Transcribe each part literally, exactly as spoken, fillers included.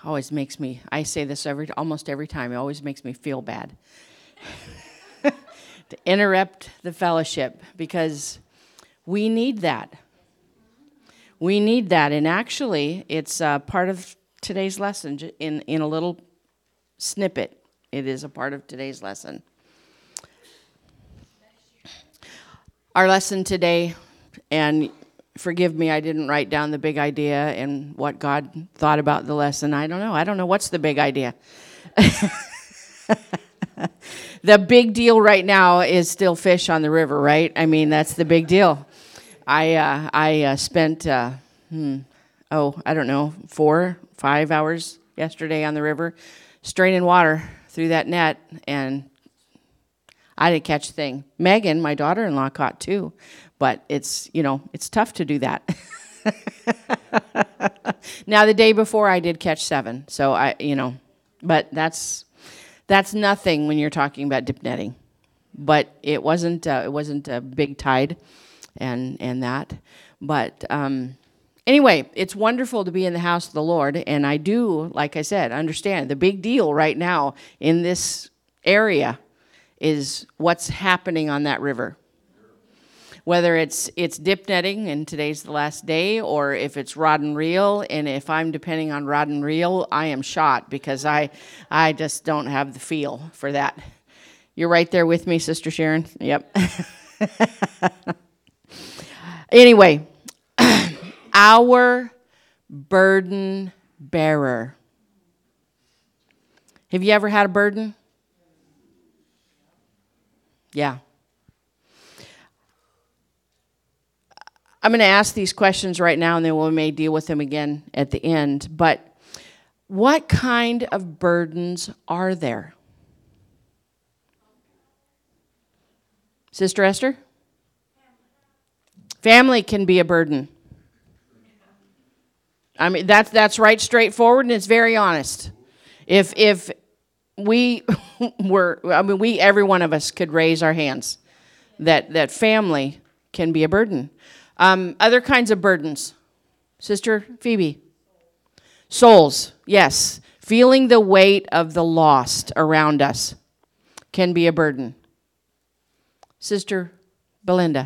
always makes me, I say this every almost every time, it always makes me feel bad to interrupt the fellowship, because we need that. We need that. And actually, it's uh, part of today's lesson in, in a little snippet. It is a part of today's lesson. Our lesson today, and forgive me, I didn't write down the big idea and what God thought about the lesson. I don't know. I don't know what's the big idea. The big deal right now is still fish on the river, right? I mean, that's the big deal. I uh, I uh, spent, uh, hmm, oh, I don't know, four, five hours yesterday on the river, straining water through that net, and I didn't catch a thing. Megan, my daughter-in-law, caught two, but it's, you know, it's tough to do that. Now, the day before, I did catch seven, so I, you know, but that's that's nothing when you're talking about dip netting. But it wasn't uh, it wasn't a big tide, and and that. But um, anyway, it's wonderful to be in the house of the Lord, and I do, like I said, understand the big deal right now in this area is what's happening on that river. Whether it's it's dip netting, and today's the last day, or if it's rod and reel, and if I'm depending on rod and reel, I am shot, because I I just don't have the feel for that. You're right there with me, Sister Sharon? Yep. Anyway, our burden bearer. Have you ever had a burden? Yeah. I'm going to ask these questions right now, and then we may deal with them again at the end. But what kind of burdens are there? Sister Esther? Family can be a burden. I mean, that's that's right, straightforward, and it's very honest. If if we were, I mean, we every one of us could raise our hands that that family can be a burden. Um, other kinds of burdens, Sister Phoebe. Souls, yes, feeling the weight of the lost around us can be a burden. Sister Belinda.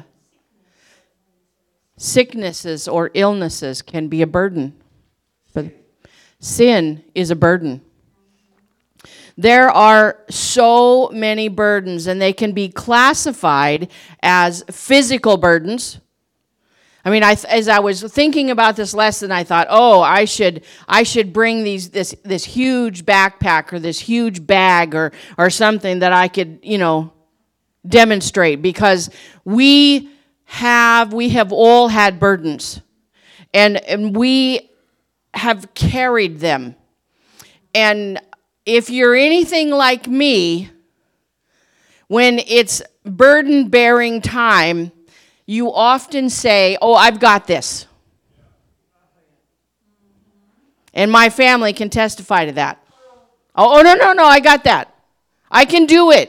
Sicknesses or illnesses can be a burden. But sin is a burden. There are so many burdens, and they can be classified as physical burdens. I mean, I, as I was thinking about this lesson, I thought, oh, I should I should bring these this this huge backpack or this huge bag or or something that I could, you know, demonstrate, because we have we have all had burdens, and and we have carried them. And if you're anything like me, when it's burden-bearing time, you often say, oh, I've got this. And my family can testify to that. Oh, oh, no, no, no, I got that. I can do it.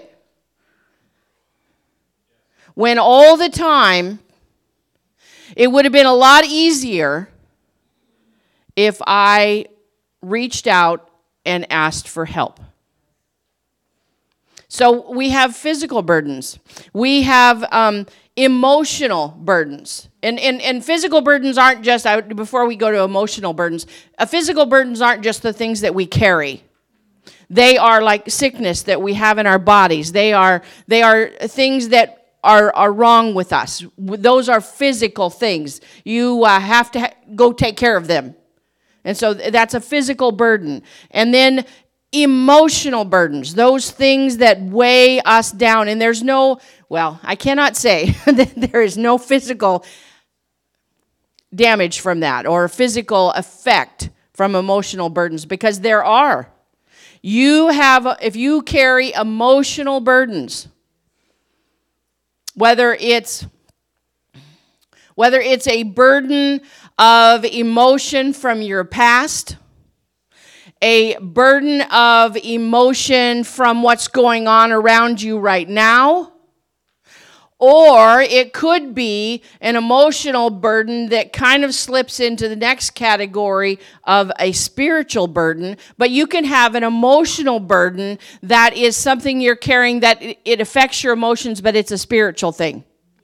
When all the time, it would have been a lot easier if I reached out and asked for help. So we have physical burdens. We have um, emotional burdens. And, and, and physical burdens aren't just, I, before we go to emotional burdens, uh, physical burdens aren't just the things that we carry. They are like sickness that we have in our bodies. They are they are things that are, are wrong with us. Those are physical things. You uh, have to ha- go take care of them. And so that's a physical burden. And then emotional burdens, those things that weigh us down. And there's no, well, I cannot say that there is no physical damage from that or physical effect from emotional burdens, because there are. You have, if you carry emotional burdens, whether it's whether it's a burden of emotion from your past, a burden of emotion from what's going on around you right now, Or it could be an emotional burden that kind of slips into the next category of a spiritual burden. But you can have an emotional burden that is something you're carrying that it affects your emotions, but it's a spiritual thing.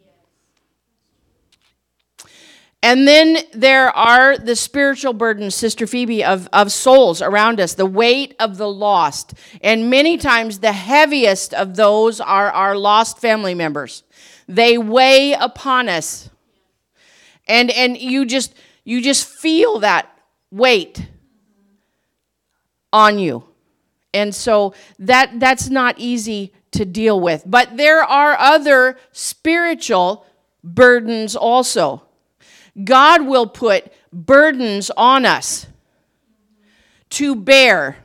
And then there are the spiritual burdens, Sister Phoebe, of, of souls around us, the weight of the lost. And many times the heaviest of those are our lost family members. They weigh upon us. And and you just you just feel that weight on you. And so that that's not easy to deal with. But there are other spiritual burdens also. God will put burdens on us to bear.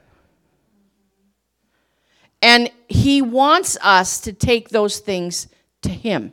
And he wants us to take those things to him.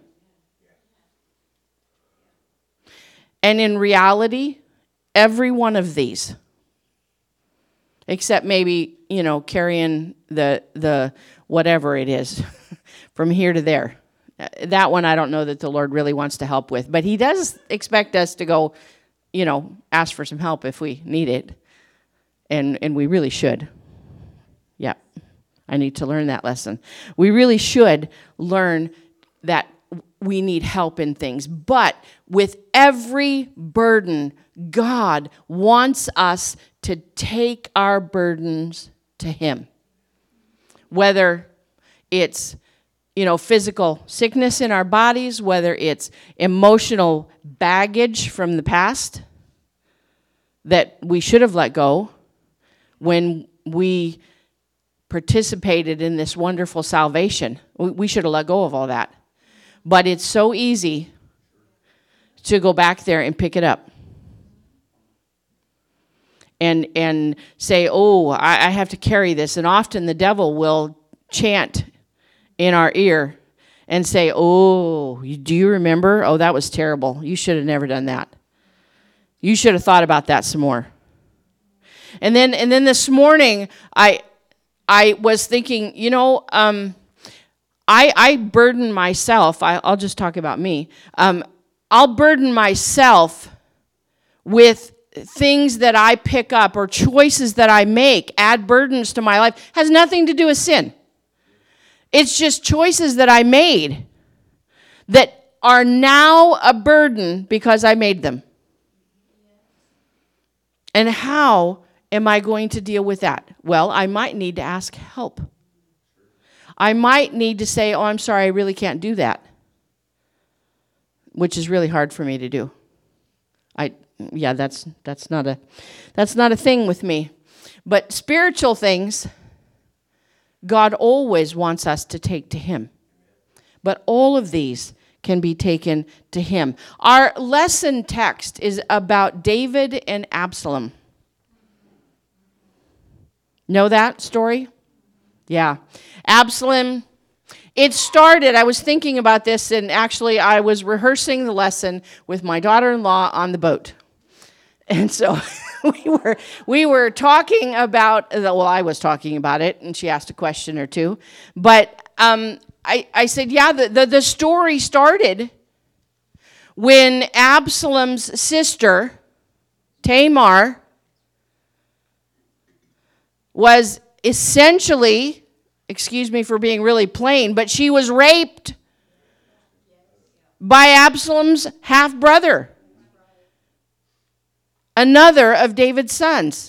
And in reality, every one of these, except maybe, you know, carrying the the whatever it is from here to there. That one I don't know that the Lord really wants to help with. But he does expect us to go, you know, ask for some help if we need it. And and we really should. Yeah, I need to learn that lesson. We really should learn that we need help in things. But with every burden, God wants us to take our burdens to him. Whether it's, you know, physical sickness in our bodies, whether it's emotional baggage from the past that we should have let go when we participated in this wonderful salvation. We should have let go of all that. But it's so easy to go back there and pick it up. And and say, oh, I, I have to carry this. And often the devil will chant in our ear and say, oh, do you remember? Oh, that was terrible. You should have never done that. You should have thought about that some more. And then and then this morning, I I was thinking, you know, um, I I burden myself. I, I'll just talk about me. Um, I'll burden myself with things that I pick up or choices that I make, add burdens to my life. Has nothing to do with sin. It's just choices that I made that are now a burden because I made them. And how am I going to deal with that? Well, I might need to ask help. I might need to say, oh, I'm sorry, I really can't do that. Which is really hard for me to do. I yeah, that's that's not a that's not a thing with me. But spiritual things, God always wants us to take to him. But all of these can be taken to him. Our lesson text is about David and Absalom. Know that story? Yeah. Absalom, it started, I was thinking about this, and actually I was rehearsing the lesson with my daughter-in-law on the boat. And so we were we were talking about, well, I was talking about it, and she asked a question or two. But um, I, I said, yeah, the, the, the story started when Absalom's sister, Tamar, was essentially, excuse me for being really plain, but she was raped by Absalom's half-brother, another of David's sons.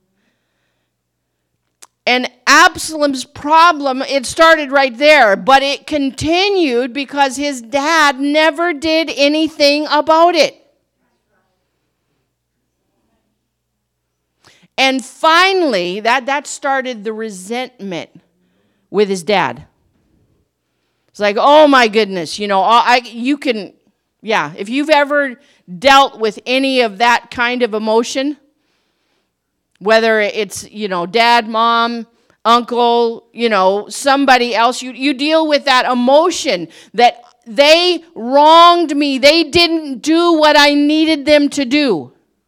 And Absalom's problem, it started right there, but it continued because his dad never did anything about it. And finally, that, that started the resentment with his dad. It's like, oh my goodness, you know, I you can, yeah, if you've ever dealt with any of that kind of emotion, whether it's, you know, dad, mom, uncle, you know, somebody else, you, you deal with that emotion that they wronged me. They didn't do what I needed them to do.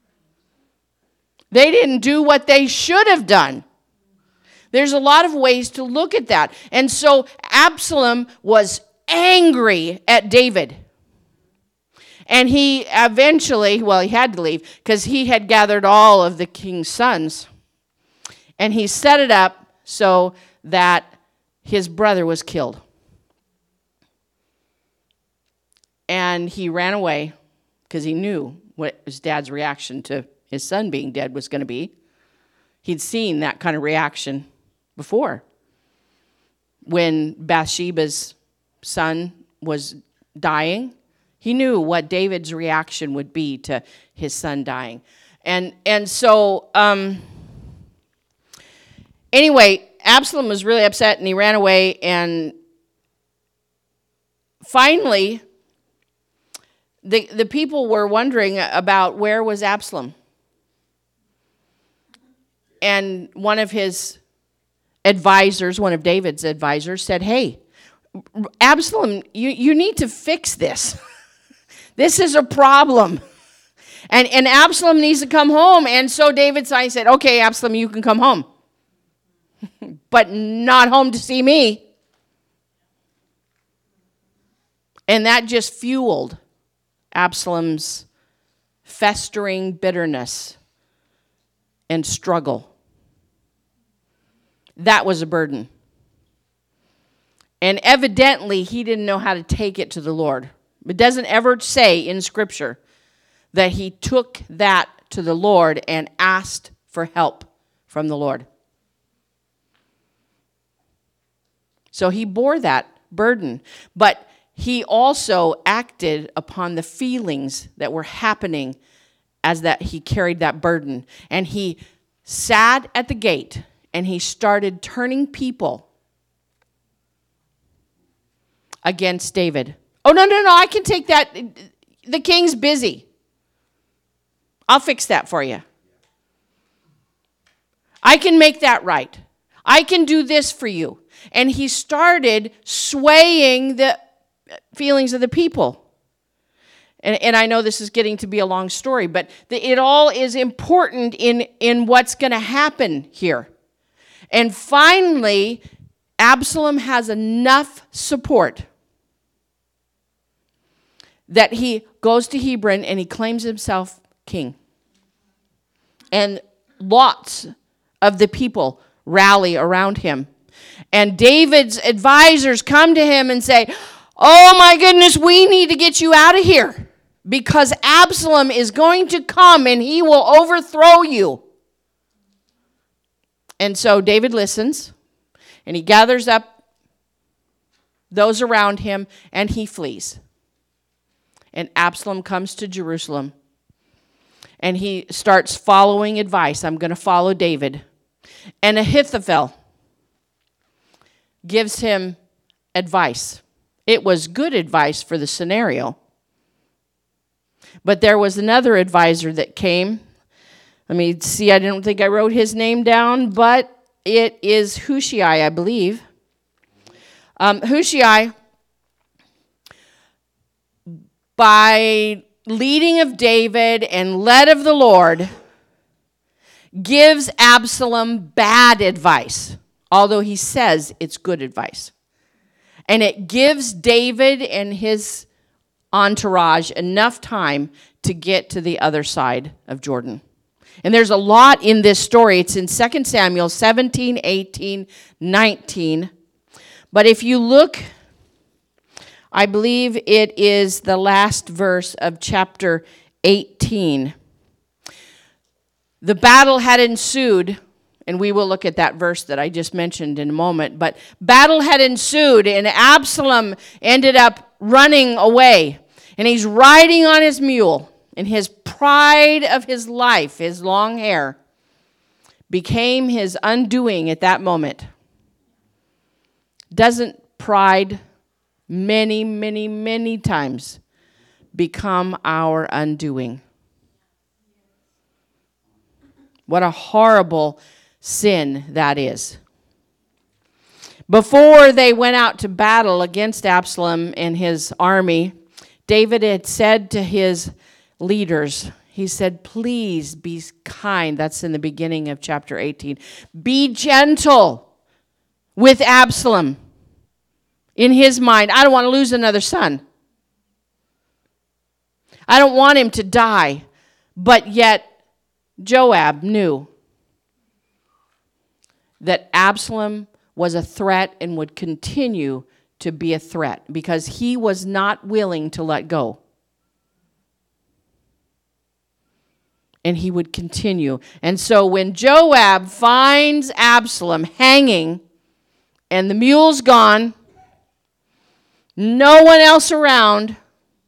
They didn't do what they should have done. There's a lot of ways to look at that. And so Absalom was angry at David. And he eventually, well, he had to leave because he had gathered all of the king's sons. And he set it up so that his brother was killed. And he ran away because he knew what his dad's reaction to his son being dead was going to be. He'd seen that kind of reaction before. When Bathsheba's son was dying, he knew what David's reaction would be to his son dying. And and so, um, anyway, Absalom was really upset and he ran away. And finally, the, the people were wondering about where was Absalom. And one of his advisors, one of David's advisors, said, hey, Absalom, you, you need to fix this. This is a problem. And, and Absalom needs to come home. And so David said, okay, Absalom, you can come home. But not home to see me. And that just fueled Absalom's festering bitterness and struggle. That was a burden. And evidently, he didn't know how to take it to the Lord. It doesn't ever say in Scripture that he took that to the Lord and asked for help from the Lord. So he bore that burden. But he also acted upon the feelings that were happening as that he carried that burden. And he sat at the gate and he started turning people against David. Oh, no, no, no, I can take that. The king's busy. I'll fix that for you. I can make that right. I can do this for you. And he started swaying the feelings of the people. And, and I know this is getting to be a long story, but the, it all is important in, in what's going to happen here. And finally, Absalom has enough support that he goes to Hebron and he claims himself king. And lots of the people rally around him. And David's advisors come to him and say, oh my goodness, we need to get you out of here because Absalom is going to come and he will overthrow you. And so David listens and he gathers up those around him and he flees. And Absalom comes to Jerusalem and he starts following advice. I'm going to follow David. And Ahithophel gives him advice. It was good advice for the scenario. But there was another advisor that came. Let me see, I don't think I wrote his name down, but it is Hushai, I believe. Um, Hushai, by leading of David and led of the Lord, gives Absalom bad advice, although he says it's good advice. And it gives David and his entourage enough time to get to the other side of Jordan. And there's a lot in this story. It's in Second Samuel seventeen, eighteen, nineteen. But if you look, I believe it is the last verse of chapter eighteen. The battle had ensued, and we will look at that verse that I just mentioned in a moment. But battle had ensued, and Absalom ended up running away. And he's riding on his mule, and his pride of his life, his long hair, became his undoing at that moment. Doesn't pride many, many, many times become our undoing? What a horrible sin that is. Before they went out to battle against Absalom and his army, David had said to his leaders, he said, please be kind. That's in the beginning of chapter eighteen. Be gentle with Absalom. In his mind, I don't want to lose another son. I don't want him to die. But yet, Joab knew that Absalom was a threat and would continue to be a threat because he was not willing to let go. And he would continue. And so when Joab finds Absalom hanging and the mule's gone, no one else around,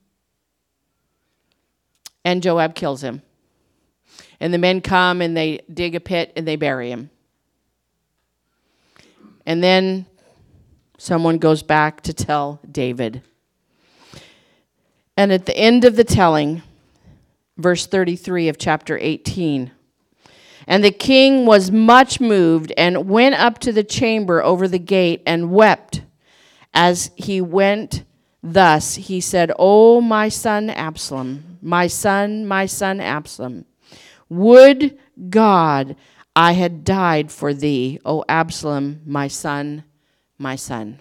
and Joab kills him. And the men come and they dig a pit and they bury him. And then someone goes back to tell David. And at the end of the telling, verse thirty-three of chapter eighteen, and the king was much moved and went up to the chamber over the gate and wept. As he went thus, he said, "O my son Absalom, my son, my son Absalom, would God I had died for thee, O Absalom, my son, my son."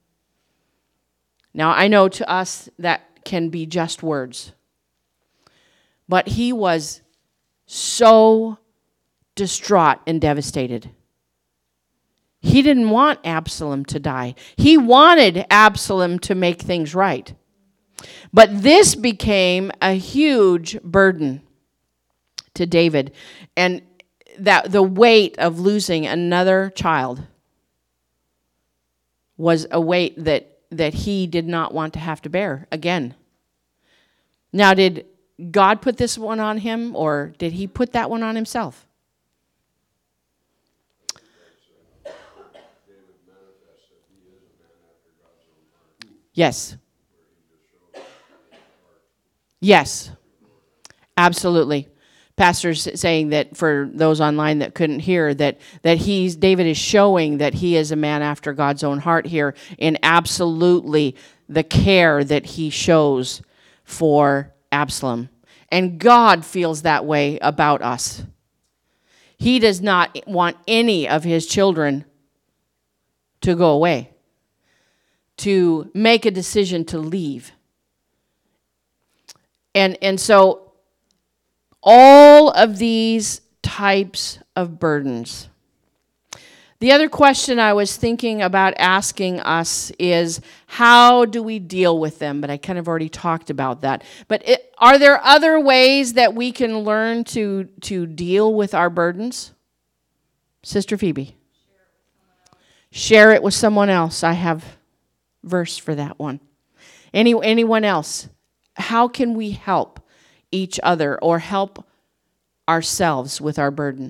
Now, I know to us that can be just words. But he was so distraught and devastated. He didn't want Absalom to die. He wanted Absalom to make things right. But this became a huge burden to David. And that the weight of losing another child was a weight that, that he did not want to have to bear again. Now, did God put this one on him, or did he put that one on himself? Yes. Yes. Absolutely. Pastor's saying that for those online that couldn't hear, that that he's David is showing that he is a man after God's own heart here in absolutely the care that he shows for Absalom. And God feels that way about us. He does not want any of his children to go away, to make a decision to leave. And and so all of these types of burdens. The other question I was thinking about asking us is, how do we deal with them? But I kind of already talked about that. But it, are there other ways that we can learn to, to deal with our burdens? Sister Phoebe. Share it with someone else. I have verse for that one. Any, anyone else? How can we help each other or help ourselves with our burden?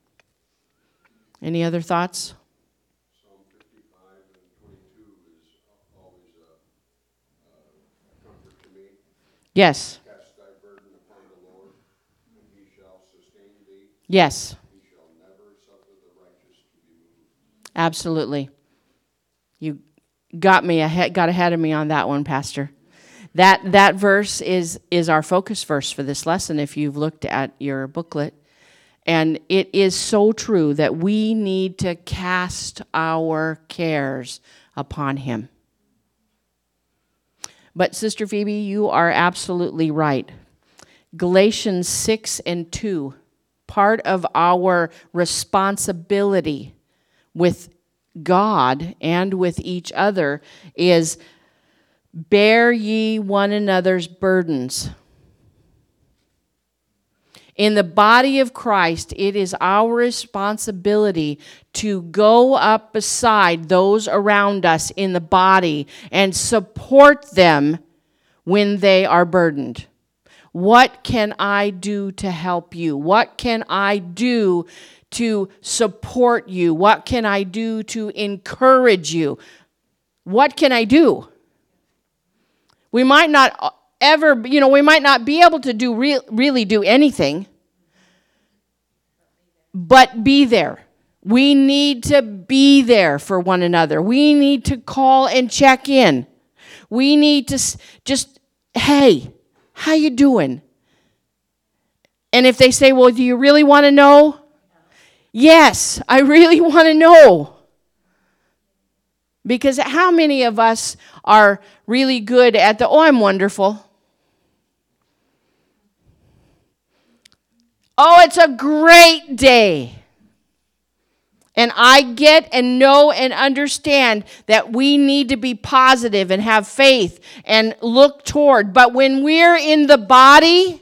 Any other thoughts? Psalm fifty-five and twenty-two is always a, a comfort to me. Yes. Cast thy burden upon the Lord, and he shall sustain thee. Yes. He shall never suffer the righteous to be moved. Absolutely. You got me ahead, got ahead of me on that one, Pastor. That that verse is is our focus verse for this lesson if you've looked at your booklet. And it is so true that we need to cast our cares upon him. But Sister Phoebe, you are absolutely right. Galatians six and two, part of our responsibility with God and with each other is, bear ye one another's burdens. In the body of Christ, it is our responsibility to go up beside those around us in the body and support them when they are burdened. What can I do to help you? What can I do to support you? What can I do to encourage you? What can I do? We might not ever, you know, we might not be able to do re- really do anything, but be there. We need to be there for one another. We need to call and check in. We need to just, hey, how you doing? And if they say, well, do you really want to know? Yes, I really want to know. Because how many of us are really good at the, oh, I'm wonderful. Oh, it's a great day. And I get and know and understand that we need to be positive and have faith and look toward. But when we're in the body,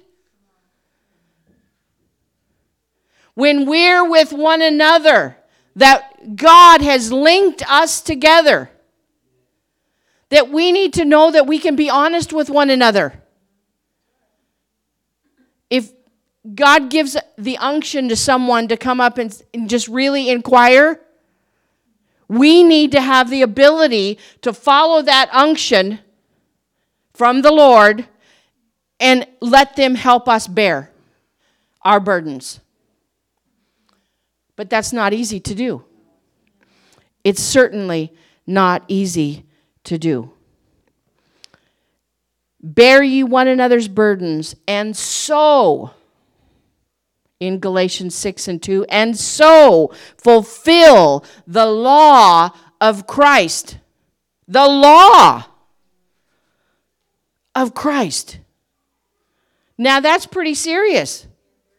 when we're with one another, that God has linked us together, that we need to know that we can be honest with one another. If God gives the unction to someone to come up and, and just really inquire, we need to have the ability to follow that unction from the Lord and let them help us bear our burdens. But that's not easy to do. It's certainly not easy to do. Bear ye one another's burdens, and so, in Galatians six and two, and so fulfill the law of Christ. The law of Christ. Now that's pretty serious.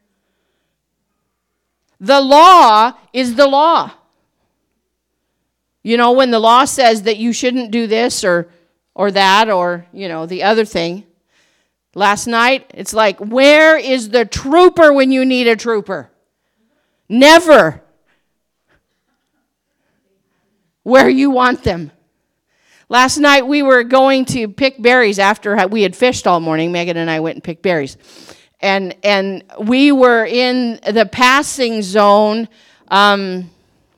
The law is the law. You know, when the law says that you shouldn't do this or or that or, you know, the other thing. Last night, it's like, where is the trooper when you need a trooper? Never. Where you want them. Last night, we were going to pick berries after we had fished all morning. Megan and I went and picked berries. And and we were in the passing zone. Um,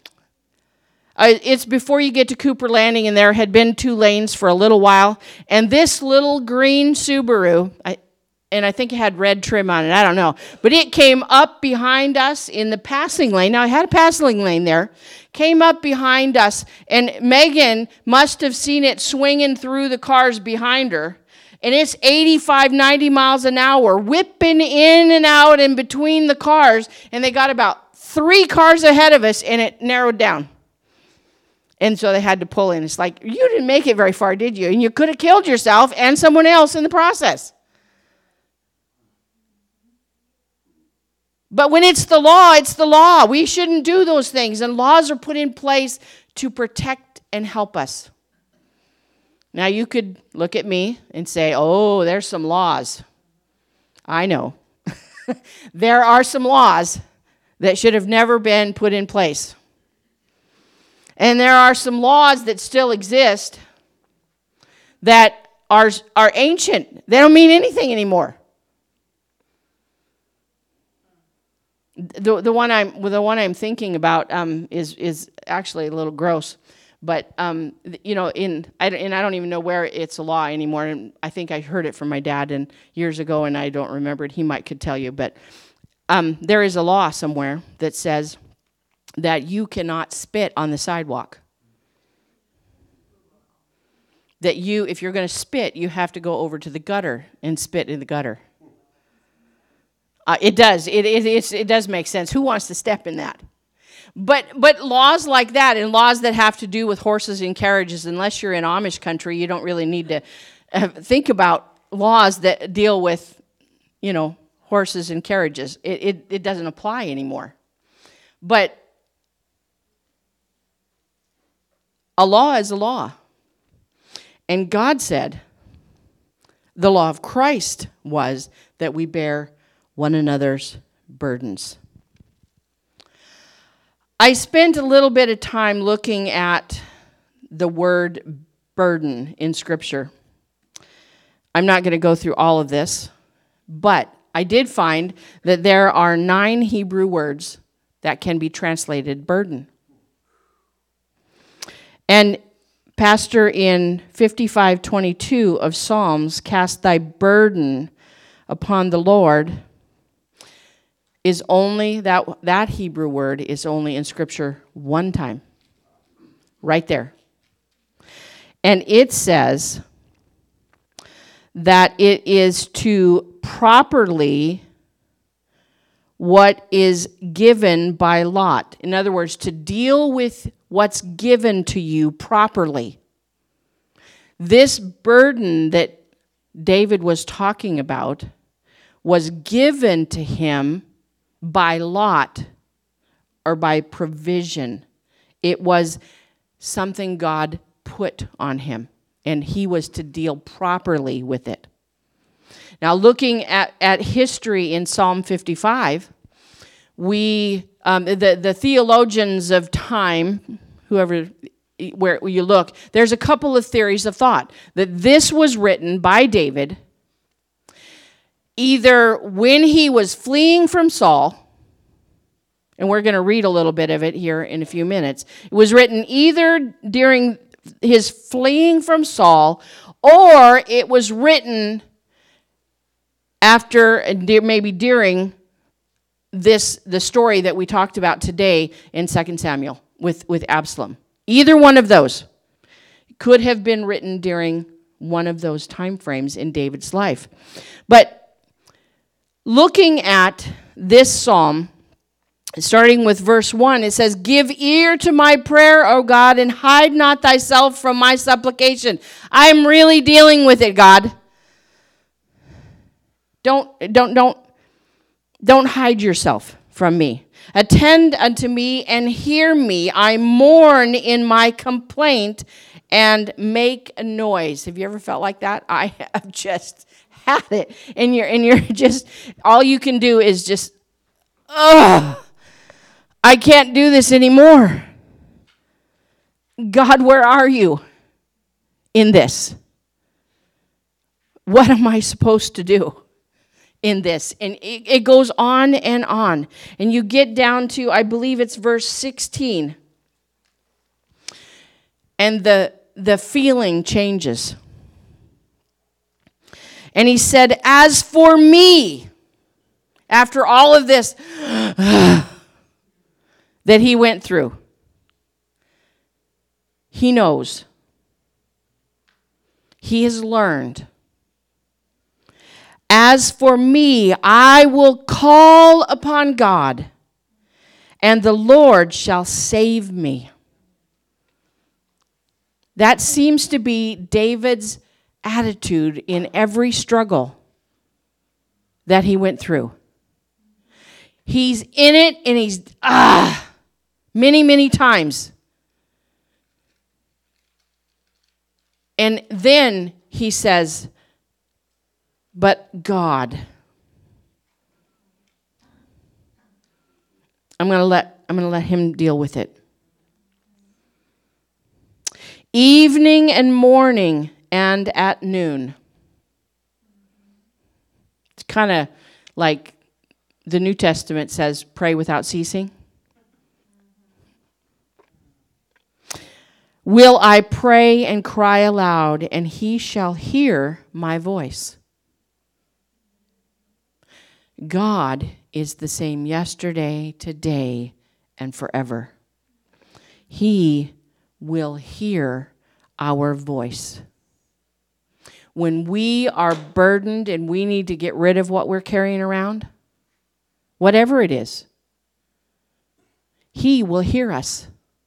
it's before you get to Cooper Landing, and there had been two lanes for a little while. And this little green Subaru, I, and I think it had red trim on it, I don't know. But it came up behind us in the passing lane. Now, I had a passing lane there. Came up behind us, and Megan must have seen it swinging through the cars behind her. And it's eighty-five, ninety miles an hour, whipping in and out in between the cars. And they got about three cars ahead of us, and it narrowed down. And so they had to pull in. It's like, you didn't make it very far, did you? And you could have killed yourself and someone else in the process. But when it's the law, it's the law. We shouldn't do those things. And laws are put in place to protect and help us. Now, you could look at me and say, oh, there's some laws. I know. There are some laws that should have never been put in place. And there are some laws that still exist that are, are ancient. They don't mean anything anymore. The the one I'm the one I'm thinking about um, is is actually a little gross, but um, you know, in I and I don't even know where it's a law anymore. And I think I heard it from my dad and years ago, and I don't remember it. He might could tell you, but um, there is a law somewhere that says that you cannot spit on the sidewalk. That you, if you're going to spit, you have to go over to the gutter and spit in the gutter. Uh, it does. It, it, it's, it does make sense. Who wants to step in that? But but laws like that and laws that have to do with horses and carriages, unless you're in Amish country, you don't really need to uh, think about laws that deal with, you know, horses and carriages. It, it, it doesn't apply anymore. But a law is a law. And God said the law of Christ was that we bear one another's burdens. I spent a little bit of time looking at the word burden in Scripture. I'm not going to go through all of this, but I did find that there are nine Hebrew words that can be translated burden. And Pastor in fifty-five twenty-two of Psalms, cast thy burden upon the Lord, is only, that, that Hebrew word is only in Scripture one time. Right there. And it says that it is to properly what is given by lot. In other words, to deal with what's given to you properly. This burden that David was talking about was given to him by lot or by provision. It was something God put on him, and he was to deal properly with it. Now, looking at, at history in Psalm fifty-five, we, um, the, the theologians of time, whoever, where you look, there's a couple of theories of thought that this was written by David either when he was fleeing from Saul, and we're going to read a little bit of it here in a few minutes. It was written either during his fleeing from Saul, or it was written after, maybe during this, the story that we talked about today in Second Samuel with, with Absalom. Either one of those could have been written during one of those time frames in David's life. But looking at this psalm, starting with verse one, it says, "Give ear to my prayer, O God, and hide not thyself from my supplication." I'm really dealing with it, God. Don't, don't, don't, don't hide yourself from me. Attend unto me and hear me. I mourn in my complaint and make a noise. Have you ever felt like that? I have just had it. And you're, and you're just, all you can do is just, ugh, I can't do this anymore. God, where are you in this? What am I supposed to do in this? And it, it goes on and on. And you get down to, I believe it's verse sixteen. And the, the feeling changes. And he said, "As for me," after all of this that he went through, he knows. He has learned. "As for me, I will call upon God, and the Lord shall save me." That seems to be David's attitude in every struggle that he went through. He's in it, and he's, ah, many, many times. And then he says, "But God." I'm going to let I'm going to let him deal with it. "Evening and morning and at noon." It's kind of like the New Testament says, pray without ceasing. "Will I pray and cry aloud, and he shall hear my voice." God is the same yesterday, today, and forever. He will hear our voice. When we are burdened and we need to get rid of what we're carrying around, whatever it is, he will hear us.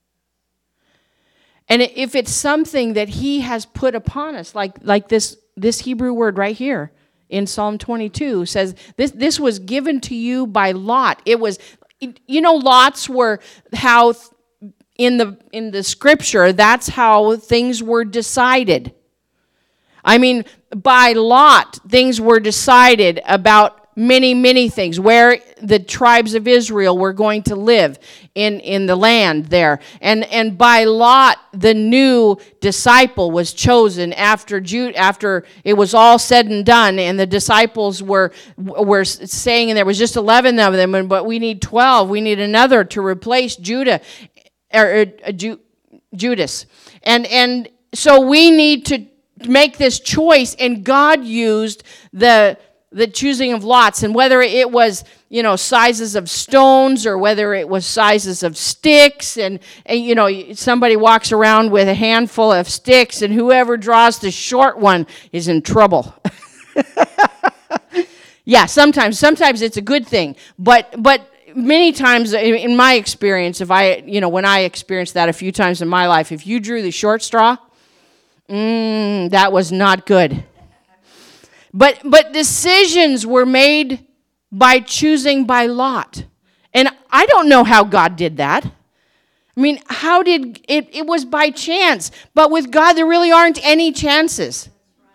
And if it's something that he has put upon us, like, like this, this Hebrew word right here in Psalm twenty-two says, this, this was given to you by lot. It was, you know, lots were how in the, in the scripture, that's how things were decided. I mean, by lot, things were decided about many, many things, where the tribes of Israel were going to live in, in the land there. And and by lot, the new disciple was chosen after Jude, after it was all said and done, and the disciples were were saying, and there was just eleven of them, but we need twelve. We need another to replace Judah, or, or uh, Ju, Judas. And and so we need to make this choice, and God used the the choosing of lots, and whether it was, you know, sizes of stones or whether it was sizes of sticks, and, and you know, somebody walks around with a handful of sticks, and whoever draws the short one is in trouble. Yeah, sometimes, sometimes it's a good thing, but but many times in in my experience, if I, you know, when I experienced that a few times in my life, if you drew the short straw, mm, that was not good. But but decisions were made by choosing by lot. And I don't know how God did that. I mean, how did it? It was by chance. But with God, there really aren't any chances.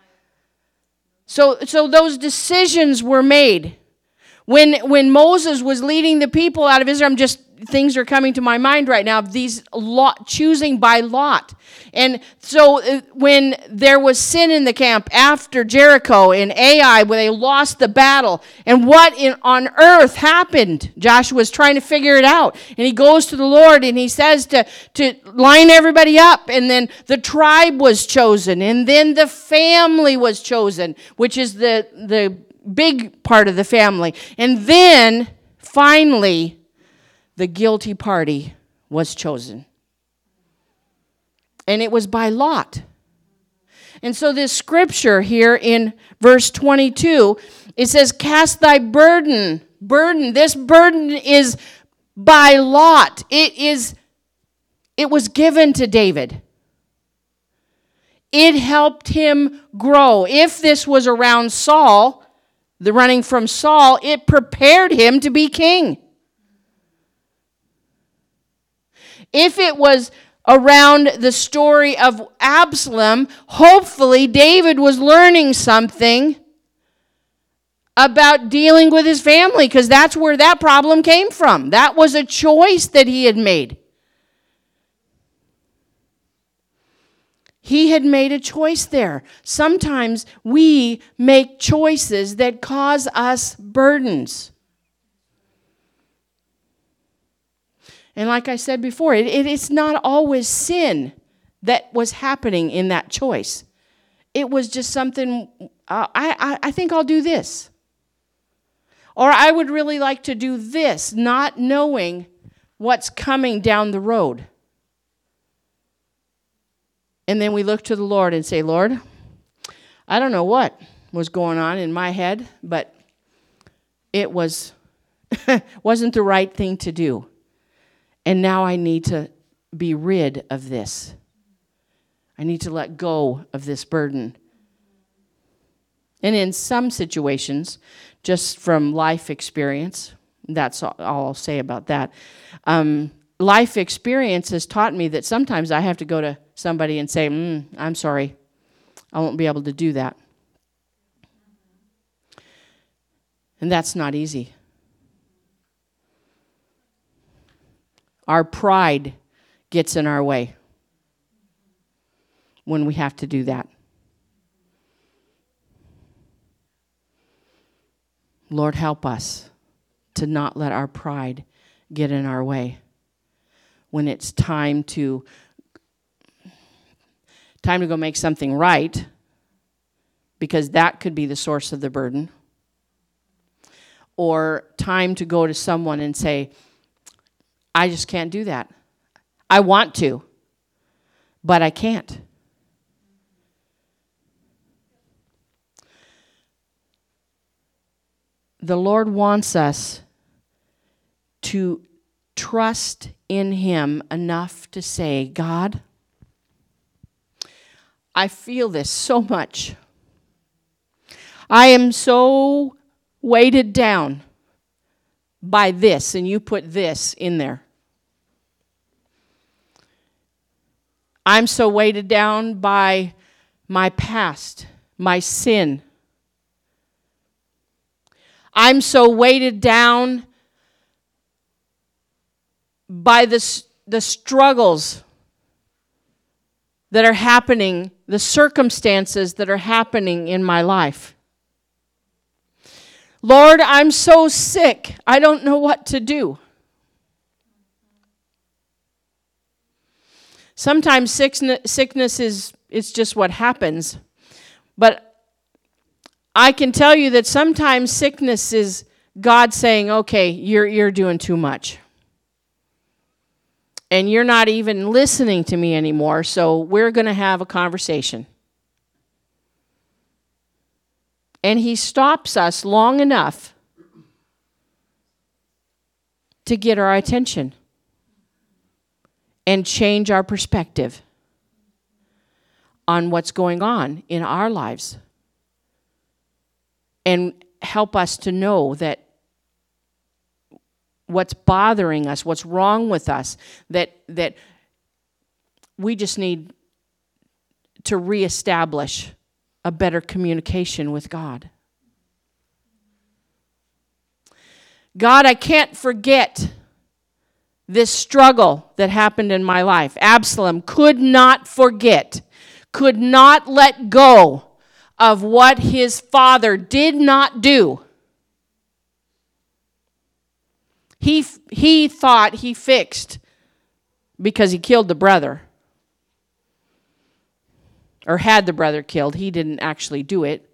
So, so those decisions were made. When, when Moses was leading the people out of Israel, I'm just, things are coming to my mind right now, these lot, choosing by lot. And so uh, when there was sin in the camp after Jericho and Ai, where they lost the battle, and what in, on earth happened? Joshua was trying to figure it out. And he goes to the Lord and he says to, to line everybody up. And then the tribe was chosen. And then the family was chosen, which is the, the big part of the family. And then finally, the guilty party was chosen. And it was by lot. And so this scripture here in verse twenty-two, it says, cast thy burden. Burden. This burden is by lot. It is, it was given to David. It helped him grow. If this was around Saul, the running from Saul, it prepared him to be king. If it was around the story of Absalom, hopefully David was learning something about dealing with his family, because that's where that problem came from. That was a choice that he had made. He had made a choice there. Sometimes we make choices that cause us burdens. And like I said before, it, it, it's not always sin that was happening in that choice. It was just something, uh, I, I, I think I'll do this. Or I would really like to do this, not knowing what's coming down the road. And then we look to the Lord and say, Lord, I don't know what was going on in my head, but it was wasn't the right thing to do. And now I need to be rid of this. I need to let go of this burden. And in some situations, just from life experience, that's all I'll say about that. Um, life experience has taught me that sometimes I have to go to somebody and say, mm, I'm sorry, I won't be able to do that. And that's not easy. Our pride gets in our way when we have to do that. Lord, help us to not let our pride get in our way when it's time to time to go make something right, because that could be the source of the burden. Or time to go to someone and say, I just can't do that. I want to, but I can't. The Lord wants us to trust in Him enough to say, God, I feel this so much. I am so weighted down by this, and you put this in there. I'm so weighted down by my past, my sin. I'm so weighted down by the, the struggles that are happening, the circumstances that are happening in my life. Lord, I'm so sick, I don't know what to do. Sometimes sickness is it's just what happens. But I can tell you that sometimes sickness is God saying, okay, you're you're doing too much. And you're not even listening to me anymore, so we're going to have a conversation. And He stops us long enough to get our attention and change our perspective on what's going on in our lives, and help us to know that what's bothering us, what's wrong with us, that that we just need to reestablish a better communication with God. God, I can't forget this struggle that happened in my life. Absalom could not forget, could not let go of what his father did not do. He, he thought he fixed because he killed the brother. Or had the brother killed. He didn't actually do it.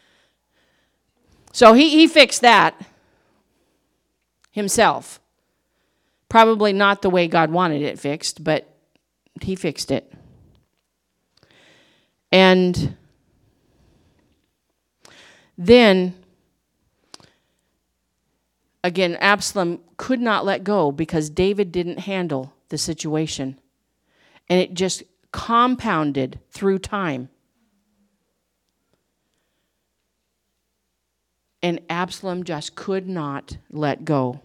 So he, he fixed that himself. Probably not the way God wanted it fixed, but he fixed it. And then, again, Absalom could not let go because David didn't handle the situation. And it just compounded through time. And Absalom just could not let go.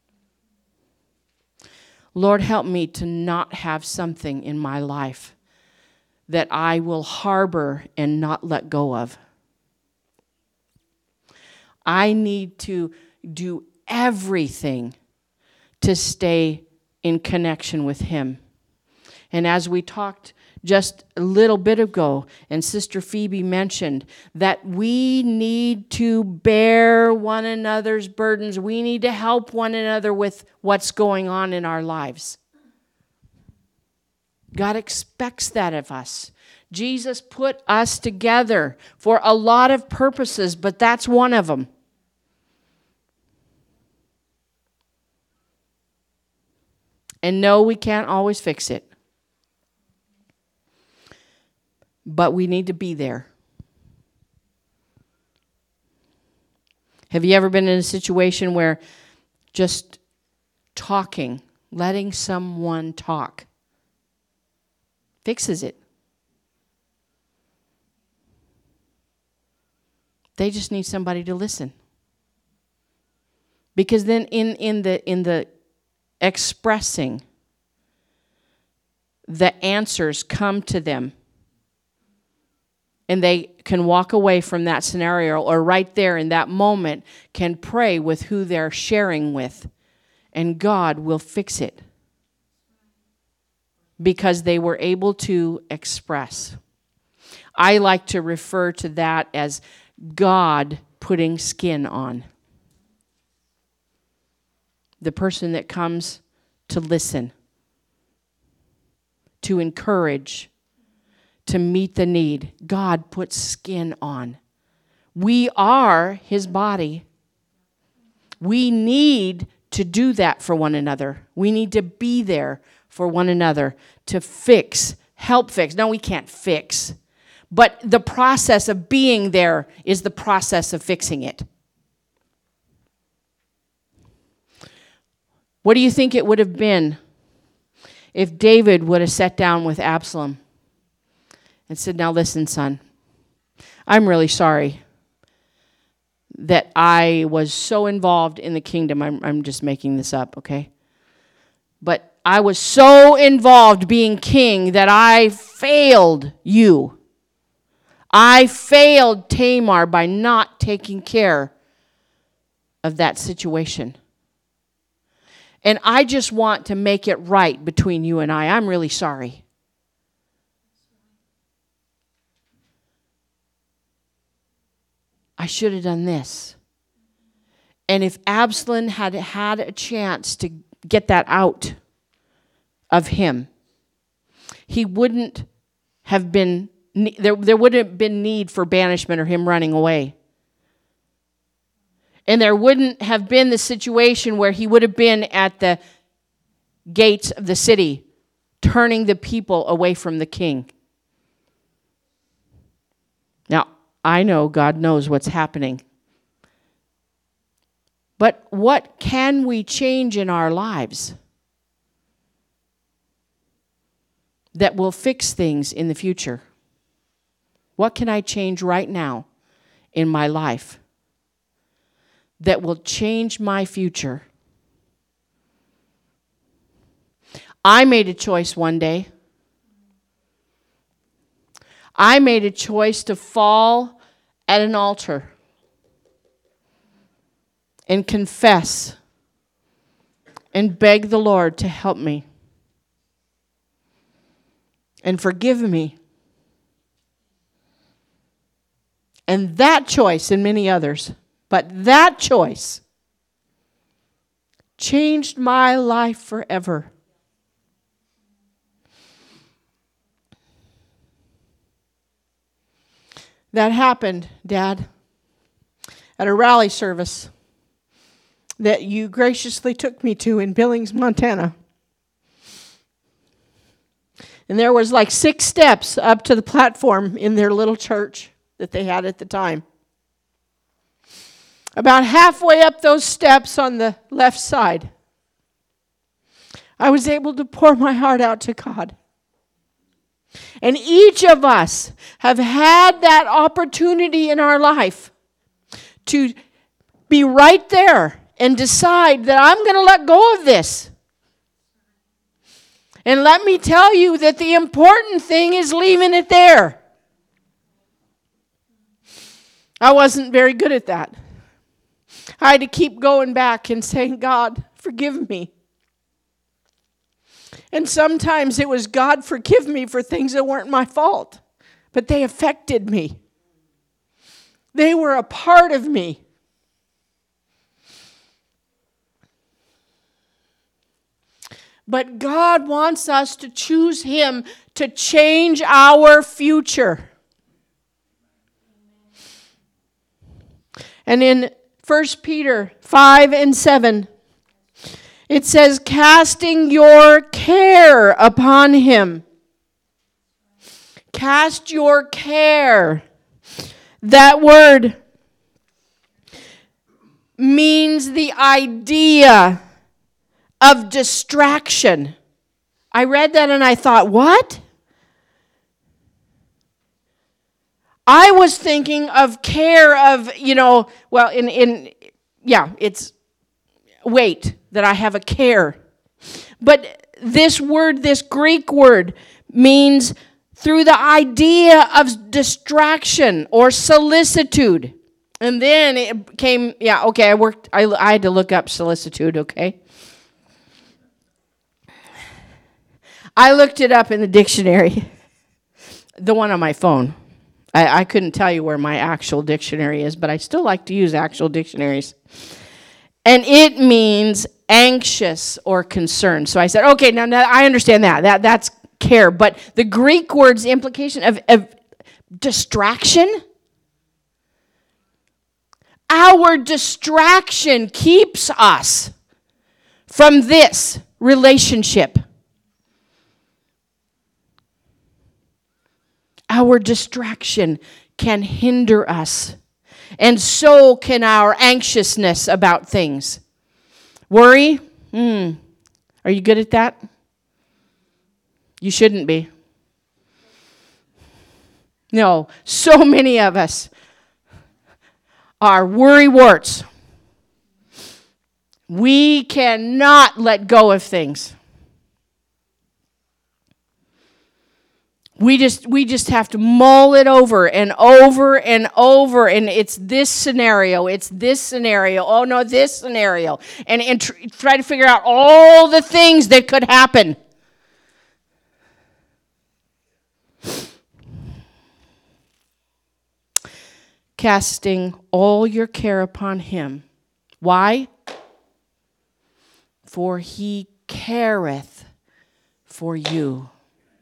Lord, help me to not have something in my life that I will harbor and not let go of. I need to do everything to stay in connection with Him. And as we talked just a little bit ago, and Sister Phoebe mentioned, that we need to bear one another's burdens. We need to help one another with what's going on in our lives. God expects that of us. Jesus put us together for a lot of purposes, but that's one of them. And no, we can't always fix it. But we need to be there. Have you ever been in a situation where just talking, letting someone talk, fixes it? They just need somebody to listen. Because then in, in the in the expressing, the answers come to them. And they can walk away from that scenario, or right there in that moment can pray with who they're sharing with. And God will fix it. Because they were able to express. I like to refer to that as God putting skin on. The person that comes to listen, to encourage, to meet the need. God puts skin on. We are His body. We need to do that for one another. We need to be there for one another to fix, help fix. No, we can't fix. But the process of being there is the process of fixing it. What do you think it would have been if David would have sat down with Absalom and said, now listen, son, I'm really sorry that I was so involved in the kingdom. I'm, I'm just making this up, okay? But I was so involved being king that I failed you. I failed Tamar by not taking care of that situation. And I just want to make it right between you and I. I'm really sorry. I should have done this. And if Absalom had had a chance to get that out of him, he wouldn't have been, there, there wouldn't have been need for banishment or him running away. And there wouldn't have been the situation where he would have been at the gates of the city, turning the people away from the king. Now, I know God knows what's happening. But what can we change in our lives that will fix things in the future? What can I change right now in my life that will change my future? I made a choice one day. I made a choice to fall at an altar and confess and beg the Lord to help me and forgive me. And that choice, and many others, but that choice changed my life forever. That happened, Dad, at a rally service that you graciously took me to in Billings, Montana. And there was like six steps up to the platform in their little church that they had at the time. About halfway up those steps on the left side, I was able to pour my heart out to God. And each of us have had that opportunity in our life to be right there and decide that I'm going to let go of this. And let me tell you that the important thing is leaving it there. I wasn't very good at that. I had to keep going back and saying, God, forgive me. And sometimes it was, God, forgive me for things that weren't my fault, but they affected me. They were a part of me. But God wants us to choose Him to change our future. And in First Peter five and seven, it says, casting your care upon Him. Cast your care. That word means the idea of distraction. I read that and I thought, what? I was thinking of care of, you know, well, in, in yeah, it's weight, that I have a care. But this word, this Greek word, means through the idea of distraction or solicitude. And then it came, yeah, okay, I worked, I, I had to look up solicitude, okay? I looked it up in the dictionary, the one on my phone. I, I couldn't tell you where my actual dictionary is, but I still like to use actual dictionaries. And it means anxious or concerned. So I said, okay, now, now I understand that. that. That's care. But the Greek word's implication of, of distraction, our distraction keeps us from this relationship. Our distraction can hinder us. And so can our anxiousness about things. Worry? Hmm. Are you good at that? You shouldn't be. No, so many of us are worry-warts. We cannot let go of things. We just we just have to mull it over and over and over, and it's this scenario, it's this scenario, oh no, this scenario, and, and tr- try to figure out all the things that could happen. Casting all your care upon Him. Why? For He careth for you.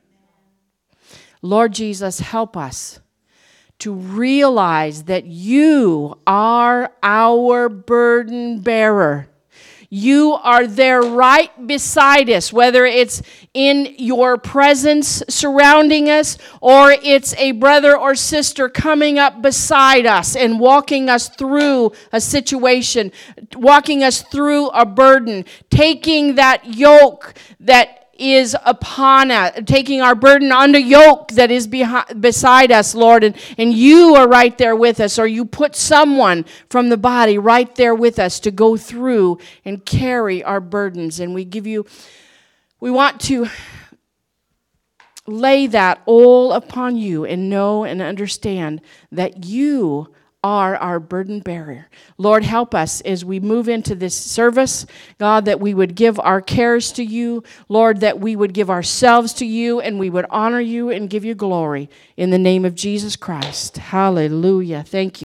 Lord Jesus, help us to realize that you are our burden bearer. You are there right beside us, whether it's in your presence surrounding us or it's a brother or sister coming up beside us and walking us through a situation, walking us through a burden, taking that yoke that is upon us, taking our burden under yoke that is behind, beside us, Lord, and, and you are right there with us, or you put someone from the body right there with us to go through and carry our burdens. And we give you, we want to lay that all upon you and know and understand that you are our burden bearer. Lord, help us as we move into this service, God, that we would give our cares to you, Lord, that we would give ourselves to you and we would honor you and give you glory in the name of Jesus Christ. Hallelujah. Thank you.